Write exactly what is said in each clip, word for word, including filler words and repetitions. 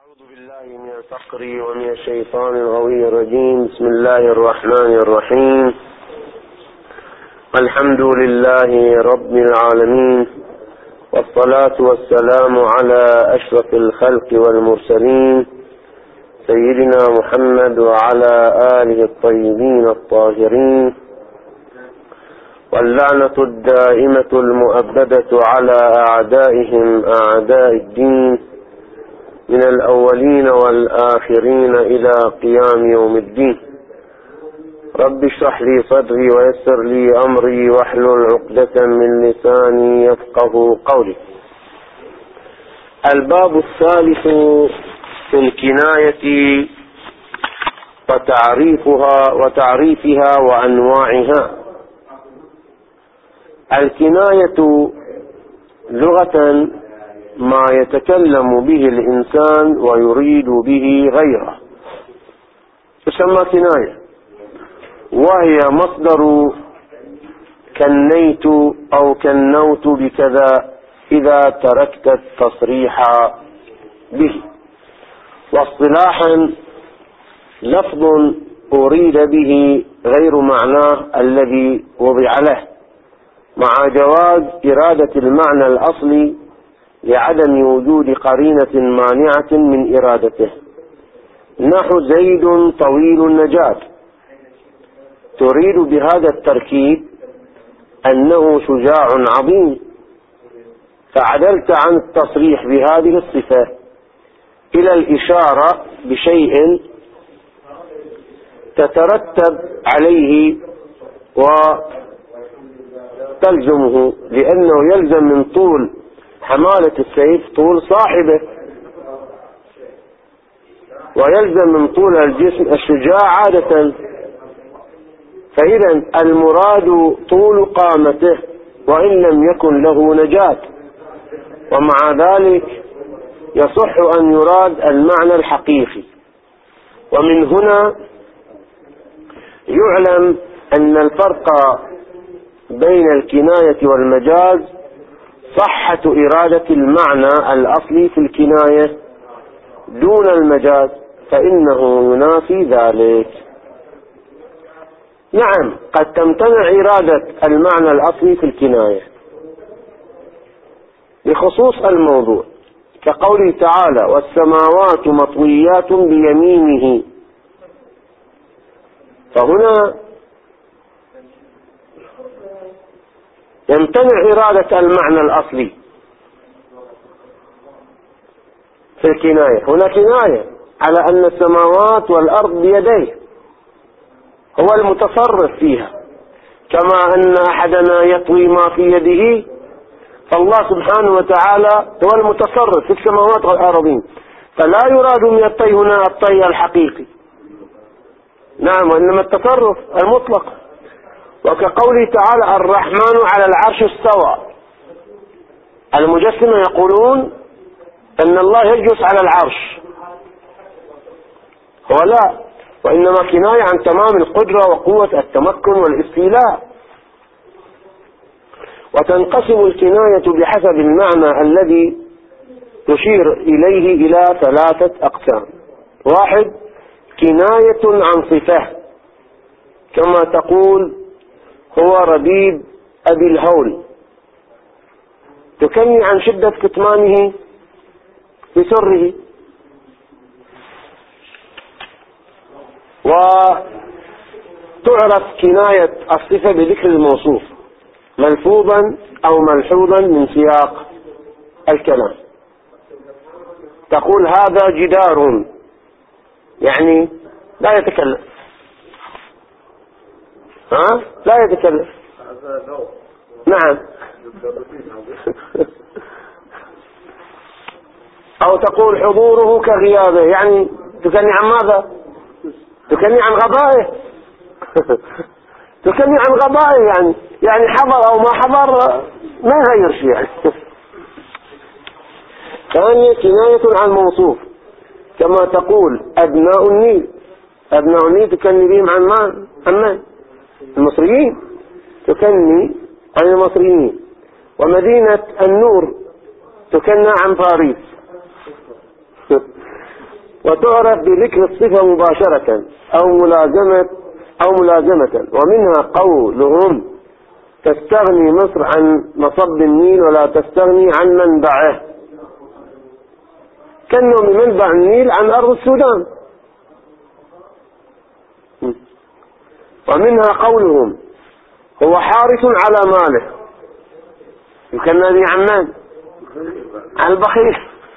أعوذ بالله من الفقر ومن الشيطان الغوي الرجيم. بسم الله الرحمن الرحيم. الحمد لله رب العالمين، والصلاة والسلام على أشرف الخلق والمرسلين سيدنا محمد وعلى آله الطيبين الطاهرين، واللعنة الدائمة المؤبدة على أعدائهم أعداء الدين من الأولين والآخرين إلى قيام يوم الدين. رب اشرح لي صدري ويسر لي أمري واحلل عقدة من لساني يفقه قولي. الباب الثالث في الكناية وتعريفها وتعريفها وأنواعها. الكناية لغة ما يتكلم به الإنسان ويريد به غيره تسمى كناية، وهي مصدر كنيت أو كنوت بكذا إذا تركت التصريح به. واصطلاحا لفظ أريد به غير معناه الذي وضع له، مع جواز إرادة المعنى الأصلي لعدم وجود قرينة مانعة من إرادته. نحو زيد طويل النجاة، تريد بهذا التركيب أنه شجاع عظيم، فعدلت عن التصريح بهذه الصفة إلى الإشارة بشيء تترتب عليه وتلزمه، لأنه يلزم من طول حمالة السيف طول صاحبه، ويلزم من طول الجسم الشجاع عادة. فإذا المراد طول قامته وإن لم يكن له نجاة، ومع ذلك يصح أن يراد المعنى الحقيقي. ومن هنا يعلم أن الفرق بين الكناية والمجاز صحة إرادة المعنى الأصلي في الكناية دون المجاز، فإنه ينافي ذلك. نعم، قد تمتنع إرادة المعنى الأصلي في الكناية بخصوص الموضوع، كقوله تعالى: والسماوات مطويات بيمينه. فهنا يمتنع إرادة المعنى الأصلي في الكناية. هنا كناية على أن السماوات والأرض بيديه، هو المتصرف فيها، كما أن أحدنا يطوي ما في يده، فالله سبحانه وتعالى هو المتصرف في السماوات والأرضين، فلا يراد من الطي هنا الطي الحقيقي، نعم، وإنما التصرف المطلق. وكقوله تعالى: الرحمن على العرش استوى. المجسمة يقولون أن الله يجلس على العرش، هو لا، وإنما كناية عن تمام القدرة وقوة التمكن والاستيلاء. وتنقسم الكناية بحسب المعنى الذي تشير إليه إلى ثلاثة أقسام. واحد، كناية عن صفة، كما تقول: هو ربيب أبي الهول، تكني عن شدة كتمانه بسره. وتعرف كناية الصفة بذكر الموصوف ملفوظا أو ملحوظا من سياق الكلام. تقول: هذا جدار، يعني لا يتكلم، ها؟ لا يتكلم، نعم. أو تقول: حضوره كغيابه، يعني تكني عن ماذا؟ تكني عن غبائه. تكني عن غبائه، يعني يعني حضر أو ما حضر ما يغير شيء يعني. ثانية، كناية عن موصوف، كما تقول: أبناء النيل. أبناء النيل تكني بهم عن ما؟ عن من؟ المصريين، تكني عن المصريين. ومدينة النور تكنى عن باريس. وتعرف بذكر الصفة مباشرة أو ملازمة أو ملازمة. ومنها قولهم تستغني مصر عن مصب النيل ولا تستغني عن منبعه، كأنه منبع النيل عن أرض السودان. ومنها قولهم هو حارس على ماله، يكنى عن من؟ عن البخيل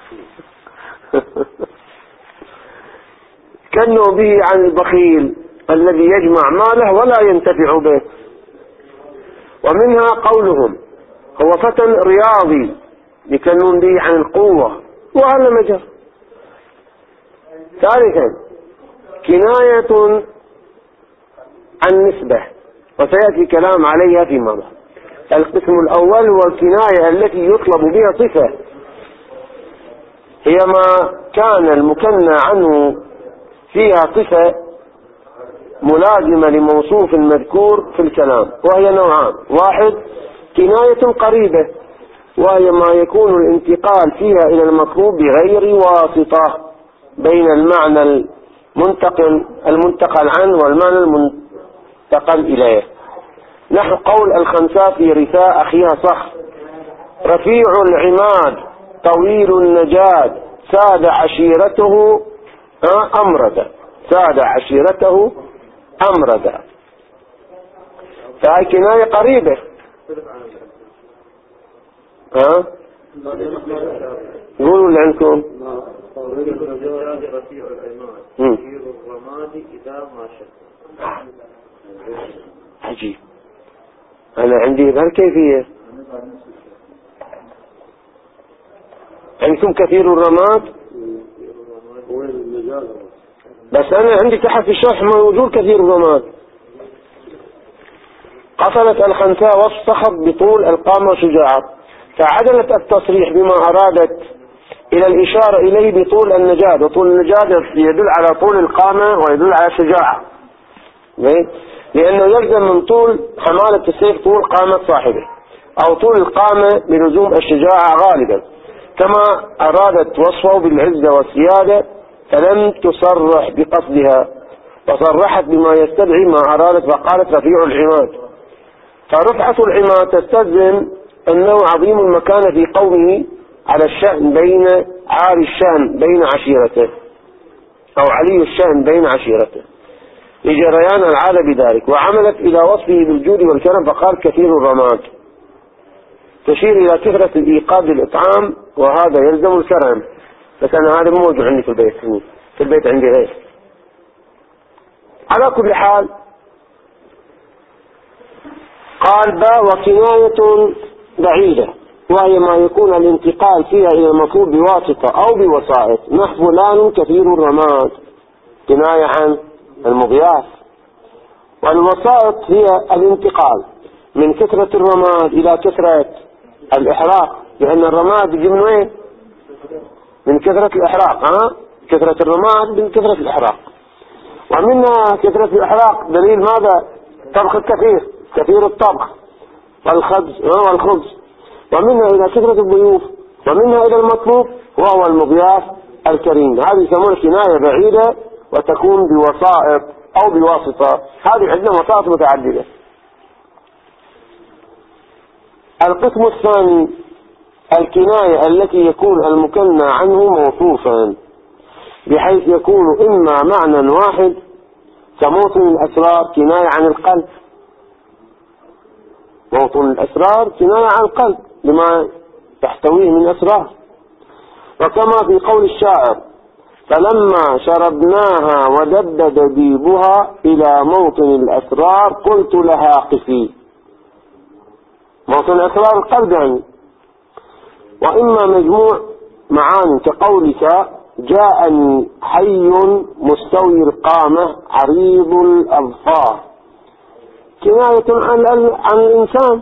كأنه به عن البخيل الذي يجمع ماله ولا ينتفع به. ومنها قولهم هو فتى رياضي، يكنون به عن القوة، وهذا مجر. ثالثا كناية عن نسبة، وسيأتي كلام عليها في مرة. القسم الأول هو الكناية التي يطلب بها صفة، هي ما كان المكنى عنه فيها صفة ملازمة لموصوف المذكور في الكلام، وهي نوعان. واحد كناية قريبة، وهي ما يكون الانتقال فيها إلى المطلوب بغير واسطة بين المعنى المنتقل المنتقل عنه والمعنى المنتقل إليه. نحو قول الخنساء في رثاء أخيها صخر: رفيع العماد طويل النجاد ساد عشيرته أمرد، ساد عشيرته أمرد. فهي كناية قريبة. ها قولوا اللي عندكم. عجيب، أنا عندي بهالكيفية. عندكم كثير الرماد، بس أنا عندي تحت في الشرح موجود كثير الرماد. قصدت الخنساء وصف صخب بطول القامة وشجاعة، فعدلت التصريح بما أرادت إلى الإشارة إليه بطول النجاد، وطول النجاد يدل على طول القامة ويدل على الشجاعة، لأنه يلزم من طول حمالة السيف طول قامة صاحبه، أو طول القامة بلزوم الشجاعة غالبا. كما أرادت وصفه بالعزة والسيادة فلم تصرح بقصدها، وصرحت بما يستدعي ما أرادت، فقالت رفيع العماد. فرفعة العماد تستلزم أنه عظيم المكانة في قومه على الشأن بين عالي الشأن بين عشيرته، أو علي الشأن بين عشيرته، لجريان العادة بذلك. وعملت إلى وصفه بالجود والكرم فقال كثير الرماد، تشير إلى كثرة الإيقاد للإطعام، وهذا يلزم الكرم. بس أنا هذا مو موجود عندي في البيت، في البيت عندي غير. على كل حال قال با وكناية بعيدة، وهي ما يكون الانتقال فيها إلى المطلوب بواسطة أو بوسائط. نحو فلان كثير الرماد، كناية عن المضياف. والوسائط هي الانتقال من كثرة الرماد إلى كثرة الإحراق، لأن الرماد يجي من وين؟ من كثرة الإحراق. ها؟ كثرة الرماد من كثرة الإحراق. ومنها كثرة الإحراق دليل ماذا؟ طبخ الكثير، كثير الطبخ والخبز والخبز. ومنها إلى كثرة الضيوف، ومنها إلى المطلوب وهو المضياف الكريم. هذه يسمونها كناية بعيدة، وتكون بوسائط أو بواسطة. هذه عندنا وسائط متعددة. القسم الثاني الكناية التي يكون المكنى عنه موصوفا، بحيث يكون إما معنى واحد كموطن الأسرار كناية عن القلب. موطن الأسرار كناية عن القلب لما تحتويه من أسرار. وكما في قول الشاعر: فلما شربناها ودب دبيبها إلى موطن الأسرار قلت لها قفي. موطن الأسرار القلب يعني. وإما مجموع معاني كقولك: جاءني حي مستوي القامة عريض الأظفار، كناية عن, عن الإنسان،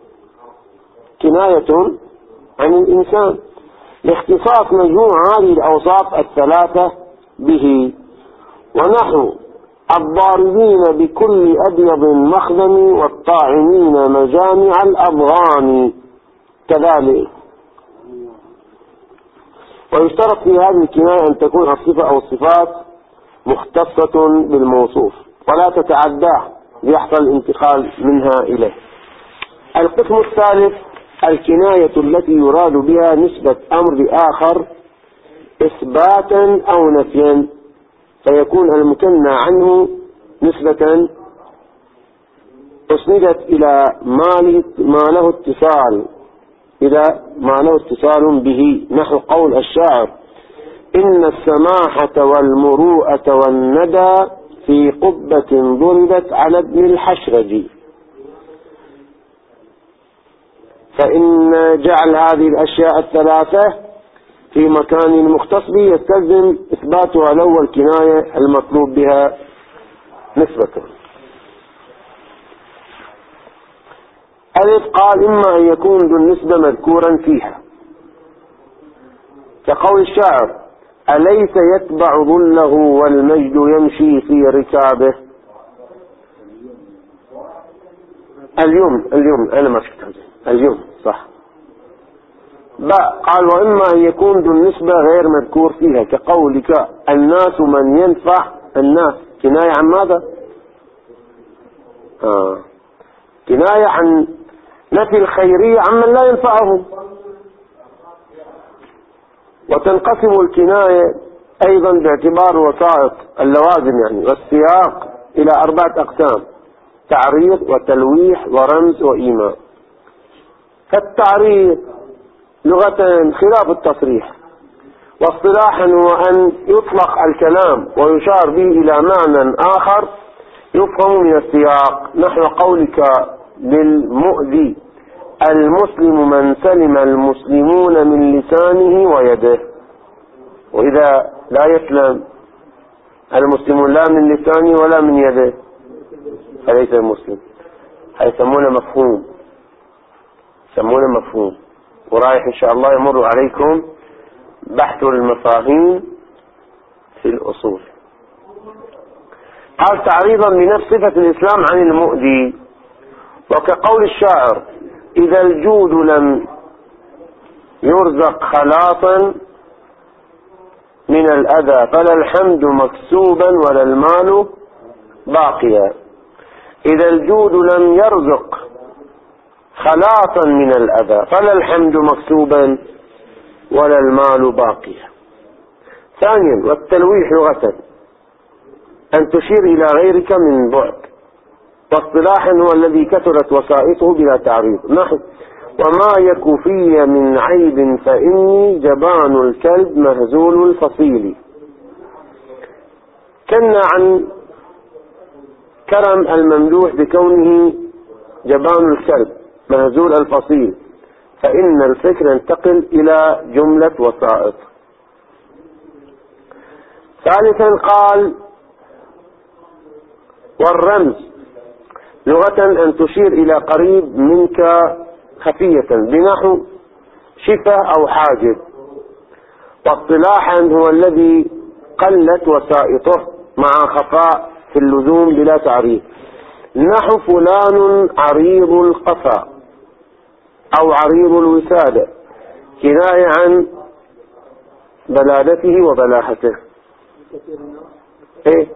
كناية عن الإنسان لاختصاص مجموع هذه الأوصاف الثلاثة به. ونحو الضاربين بكل أبيض مخدم والطاعنين مجامع الأضغان كذلك. ويشترط في هذه الكناية أن تكون الصفة أو الصفات مختصة بالموصوف ولا تتعداه ليحصل الانتقال منها إليه. القسم الثالث الكناية التي يراد بها نسبة أمر لآخر إثباتا أو نفيا، فيكون المكنى عنه نسبة أسندت إلى ما له اتصال إلى ما له اتصال به، نحو قول الشاعر: إن السماحة والمروءة والندى في قبة ضربت على ابن الحشرج. فإن جعل هذه الأشياء الثلاثة في مكان مختص به يستلزم إثباتها له الكناية المطلوب بها نسبة. ألف قال: إما أن يكون ذو النسبة مذكورا فيها، كقول الشاعر: أليس يتبع ظله والمجد يمشي في ركابه. اليوم اليوم أنا ما شفت هذا اليوم صح. باء قال: وإما أن يكون ذو النسبة غير مذكور فيها، كقولك: الناس من ينفع. الناس كناية عن ماذا؟ آه. كناية عن نفي الخيرية عمن لا ينفعهم. وتنقسم الكناية أيضا باعتبار وسائط اللوازم يعني والسياق إلى أربعة أقسام: تعريض وتلويح ورمز وإيماء. فالتعريض لغة خلاف التصريح، واصطلاحا هو أن يطلق الكلام ويشار به إلى معنى آخر يفهم من السياق، نحو قولك للمؤذي: المسلم من سلم المسلمون من لسانه ويده. وإذا لا يسلم المسلمون لا من لسانه ولا من يده فليس المسلم. هيسمونه مفهوم، يسمونه مفهوم. ورايح إن شاء الله يمر عليكم بحث المفاهيم في الأصول. قال: تعريضا بنفس صفة الإسلام عن المؤذي، وكقول الشاعر: إذا الجود لم يرزق خلاصا من الأذى فلا الحمد مكسوبا ولا المال باقيا. إذا الجود لم يرزق خلاصا من الأذى فلا الحمد مكسوبا ولا المال باقيا. ثانيا والتلويح لغة أن تشير إلى غيرك من بعد، واصطلاحا هو الذي كثرت وسائطه بلا تعريض، نحو: وما يك في من عيب فإني جبان الكلب مهزول الفصيل. كنا عن كرم الممدوح بكونه جبان الكلب مهزول الفصيل، فإن الفكر ينتقل إلى جملة وسائط. ثالثا قال: والرمز لغة أن تشير إلى قريب منك خفية، بنحو شفة أو حاجب. واصطلاحا هو الذي قلت وسائطه مع خفاء في اللزوم بلا تعريف، نحو فلان عريض القفا أو عريض الوسادة، كناية عن بلادته وبلاحته. إيه؟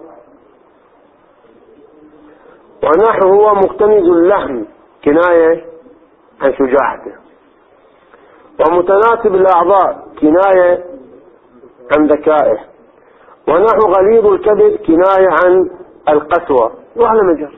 ونحو هو مكتنز اللحم، كناية عن شجاعته. ومتناسب الأعضاء، كناية عن ذكائه. ونحو غليظ الكبد، كناية عن القسوة، وعلى مجال.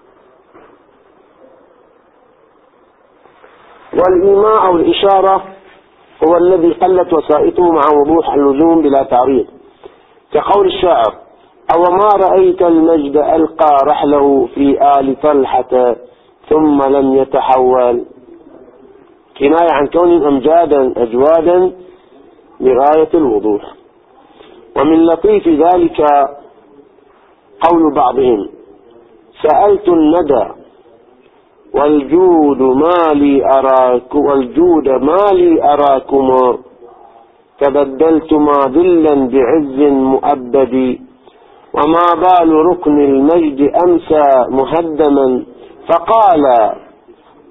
والإيماء أو الإشارة هو الذي قلت وسائطه مع وضوح اللزوم بلا تعريض، كقول الشاعر: أو ما رأيت المجد ألقى رحله في آل طلحة ثم لم يتحول، كناية عن كون أمجادا أجوادا لغاية الوضوح. ومن لطيف ذلك قول بعضهم: سألت الندى والجود ما لي أراك والجود ما لي أراكما تبدلتما ذلا بعز مؤبد، وما بال ركن المجد أمسى مهدما فقال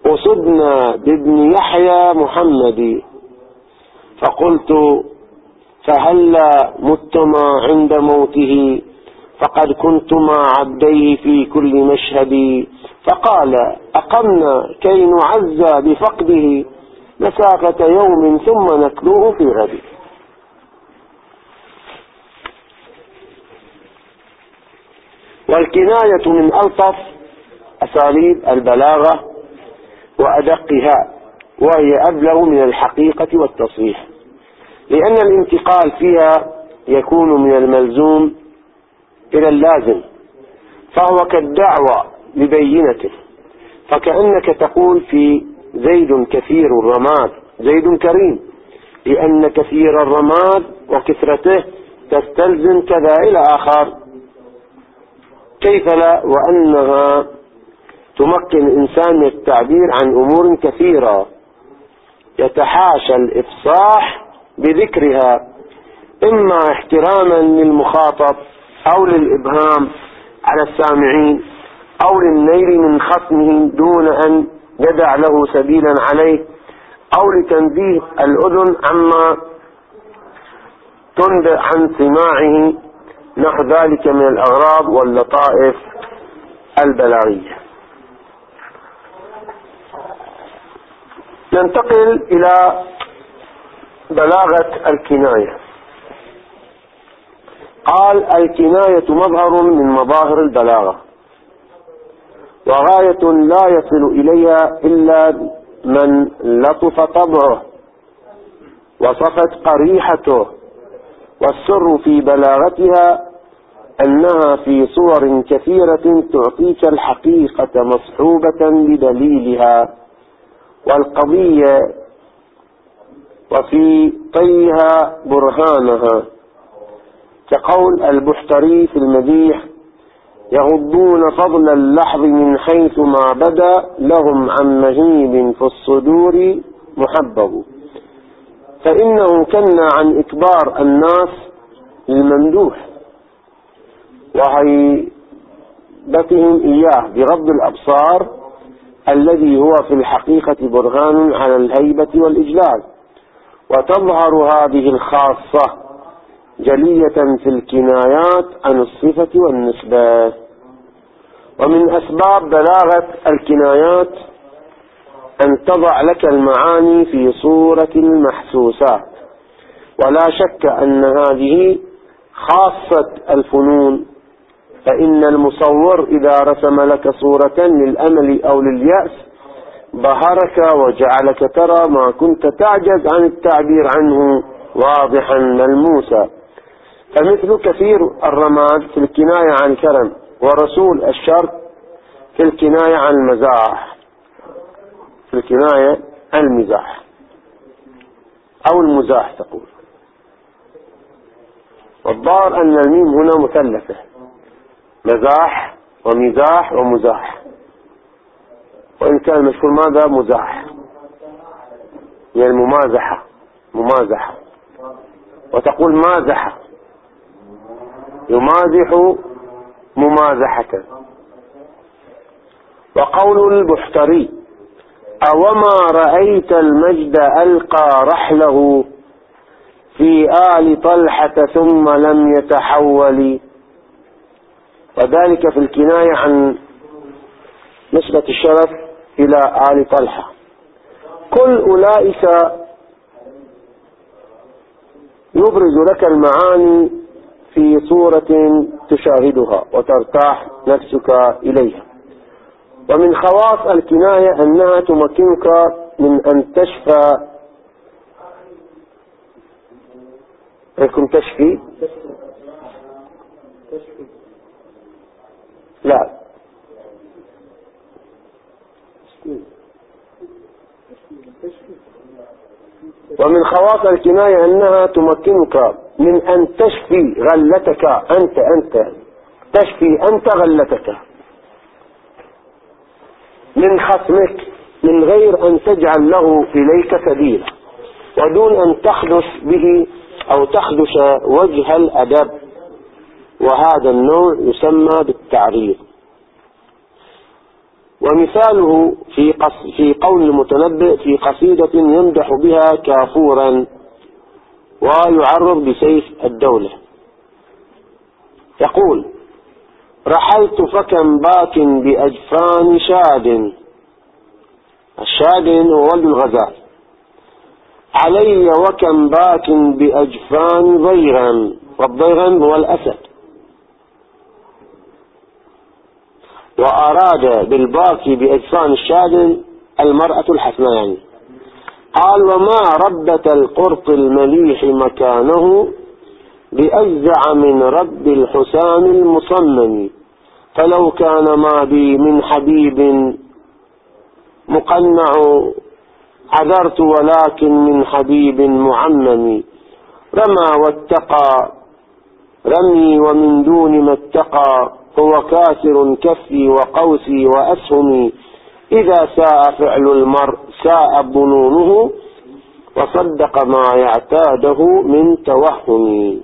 أصبنا بابن يحيى محمد. فقلت فهلا متما عند موته فقد كنتما عبديه في كل مشهد. فقال أقمنا كي نعزى بفقده مسافة يوم ثم نتلوه في غد. والكناية من ألطف أساليب البلاغة وأدقها، وهي أبلغ من الحقيقة والتصريح، لأن الانتقال فيها يكون من الملزوم إلى اللازم، فهو كالدعوة ببينته. فكأنك تقول في زيد كثير الرماد زيد كريم، لأن كثير الرماد وكثرته تستلزم كذا إلى آخر. كيف لا وأنها تمكن الإنسان من التعبير عن أمور كثيرة يتحاشى الإفصاح بذكرها، إما احتراما للمخاطب أو للإبهام على السامعين أو للنيل من خصمه دون أن يدع له سبيلا عليه، أو لتنزيه الأذن عما تنبئ عن سماعه، نحو ذلك من الأغراض واللطائف البلاغية. ننتقل إلى بلاغة الكناية. قال الكناية مظهر من مظاهر البلاغة، وغاية لا يصل إليها إلا من لطف طبعه وصفت قريحته. والسر في بلاغتها أنها في صور كثيرة تعطيك الحقيقة مصحوبة بدليلها والقضية وفي طيها برهانها، كقول البحتري في المديح: يغضون فضل اللحظ من حيث ما بدا لهم عن مهيب في الصدور محبب. فإنه كنا عن إكبار الناس للممدوح وهيبتهم إياه بغض الأبصار، الذي هو في الحقيقة برهان على الهيبة والإجلال. وتظهر هذه الخاصة جلية في الكنايات عن الصفة والنسبة. ومن أسباب بلاغة الكنايات أن تضع لك المعاني في صورة المحسوسات، ولا شك أن هذه خاصة الفنون، فإن المصور إذا رسم لك صورة للأمل أو لليأس بهرك وجعلك ترى ما كنت تعجز عن التعبير عنه واضحا ملموسا. فمثل كثير الرماد في الكناية عن كرم، ورسول الشر في الكناية عن المزاح، في الكناية عن المزاح أو المزاح تقول. والظاهر أن الميم هنا مثلثة، مزاح ومزاح ومزاح، وإن كان المشهور ماذا مزاح، يعني الممازحة ممازحة، وتقول مازحة يمازح ممازحة. وقول البحتري: أوما رأيت المجد ألقى رحله في آل طلحة ثم لم يتحول. وذلك في الكناية عن نسبة الشرف إلى آل طلحة. كل أولئك يبرز لك المعاني في صورة تشاهدها وترتاح نفسك إليها. ومن خواص الكناية أنها تمكنك من أن تشفى. يكون تشفي لا ومن خواص الكناية أنها تمكنك من أن تشفي غلتك أنت أنت تشفي أنت غلتك من خصمك من غير أن تجعل له إليك سبيلا، ودون أن تخدش به أو تخدش وجه الأدب. وهذا النوع يسمى بالتعريض. ومثاله في, قص في قول المتنبئ في قصيدة يمدح بها كافورا: ويعرض بسيف الدولة. يقول: رحلت فكم باك بأجفان شاد، الشاد هو ولد الغزال، علي وكم باك بأجفان ضيغا، والضيغا هو الأسد. وأراد بالباكي بأجفان الشاد المرأة الحسناء يعني. قال: وما ربة القرط المليح مكانه بأجزع من رب الحسام المصمم، فلو كان ما بي من حبيب مقنع عذرت، ولكن من حبيب معمم. رمى واتقى رمي ومن دون ما اتقى، هو كاسر كفي وقوسي وأسهمي. إذا ساء فعل المرء ساء ظنونه، وصدق ما يعتاده من توهم.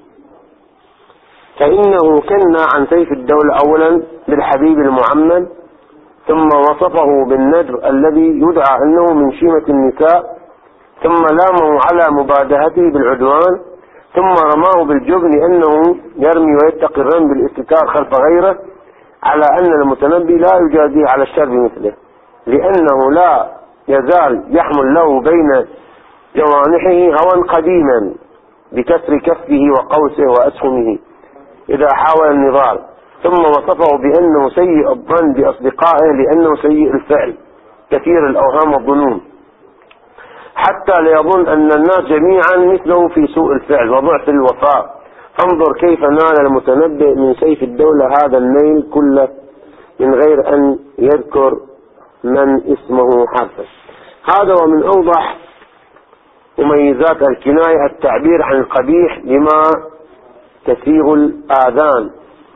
فإنه كنى عن سيف الدولة أولا بالحبيب المعمم، ثم وصفه بالندر الذي يدعى أنه من شيمة النساء، ثم لامه على مبادهته بالعدوان، ثم رماه بالجبن أنه يرمي ويتقي الرمي بالاستتار خلف غيره، على أن المتنبي لا يجازيه على الشر بمثله، لأنه لا يزال يحمل له بين جوانحه هوى قديما بكسر كفه وقوسه وأسهمه إذا حاول النضال. ثم وصفه بأنه سيء الظن بأصدقائه لأنه سيء الفعل كثير الأوهام والظنون، حتى ليظن أن الناس جميعا مثله في سوء الفعل وضعف الوفاء. فانظر كيف نال المتنبئ من سيف الدولة هذا النيل كله من غير أن يذكر من اسمه حرفا. هذا ومن أوضح مميزات الكناية التعبير عن القبيح بما تسيغ الآذان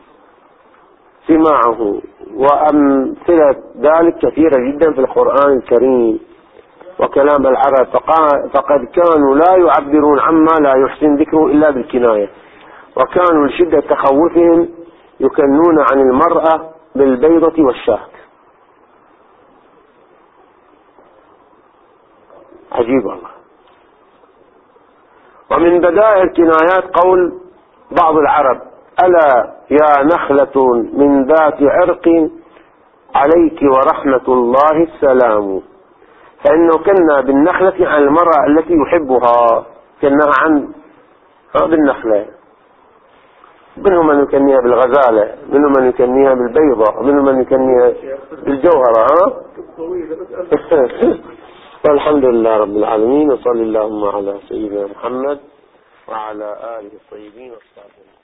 سماعه، وأمثلة ذلك كثيرة جدا في القرآن الكريم وكلام العرب، فقد كانوا لا يعبرون عما لا يحسن ذكره إلا بالكناية، وكانوا لشدة تخوفهم يكنون عن المرأة بالبيضة والشاه. عجيب الله. ومن بدائع الكنايات قول بعض العرب: ألا يا نخلة من ذات عرق عليك ورحمة الله السلام. فإنه كنا بالنخلة عن المرأة التي يحبها، كنا عن هذه النخلة. منهم من يكنيها بالغزالة، منهم من يكنيها بالبيضة، منهم من يكنيها بالجوهرة. ها؟ والحمد لله رب العالمين، وصلى اللهم على سيدنا محمد وعلى آله الطيبين والصالحين.